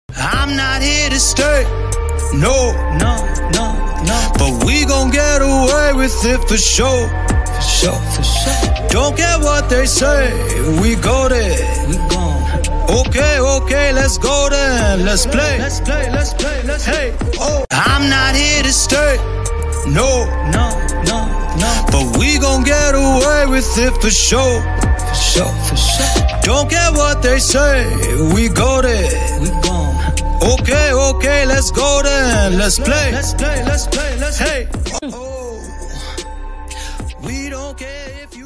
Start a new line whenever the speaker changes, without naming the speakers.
I'm not here to stay, no, no, no, no. But we gon' get away with it for sure, for sure, for sure. Don't care what they say, we go there, we gon'. Okay, okay, let's go then, let's play, let's play, let's play, let's hey. Oh, I'm not here to stay, no, no, no, no. But we gon' get away with it for sure, for sure, for sure. Don't care what they say, we go there, we gon'. Okay, okay, let's go then, let's play, let's play, let's play, let's hey. Oh, we don't care if